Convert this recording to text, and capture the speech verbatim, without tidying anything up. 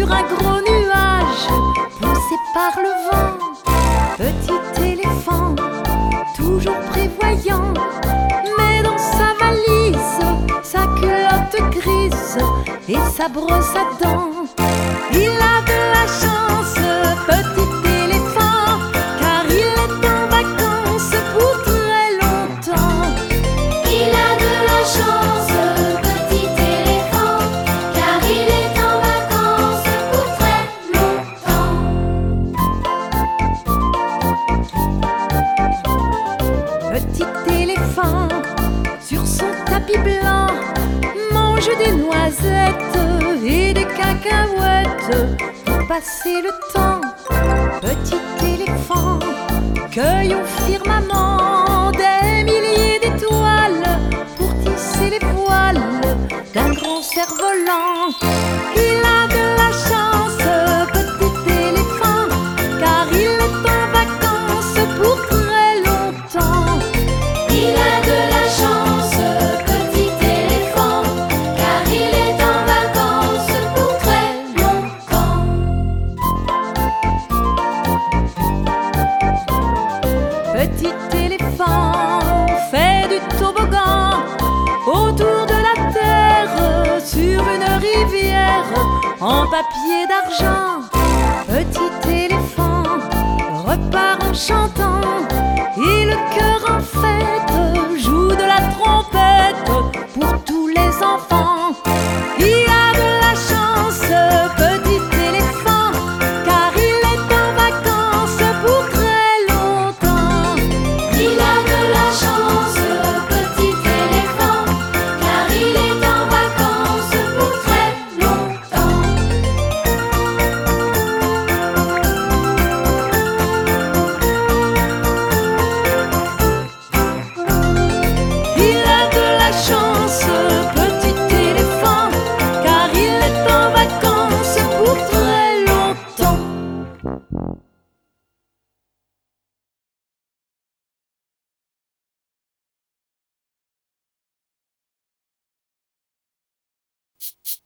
sur un gros nuage poussé par le vent. Petit éléphant, toujours prévoyant, met dans sa valise sa culotte grise et sa brosse à dents. Il a de la chance, petit éléphant, car il est en vacances pour très longtemps. Il a de la chance, petit éléphant, car il est en vacances pour très longtemps. Petit éléphant, sur son tapis blanc, mange des noisettes et des cacahuètes pour passer le temps. Petit éléphant, cueille au firmament des milliers d'étoiles pour tisser les voiles d'un grand cerf-volant. Il a de la chance, petit éléphant, car il est en vacances pour très longtemps. Il a de la chance, petit éléphant, car il est en vacances pour très longtemps. Petit éléphant fait du toboggan autour de la terre sur une rivière en papier d'argent. Petit éléphant repart en chantant et le cœur en fête joue de la trompette.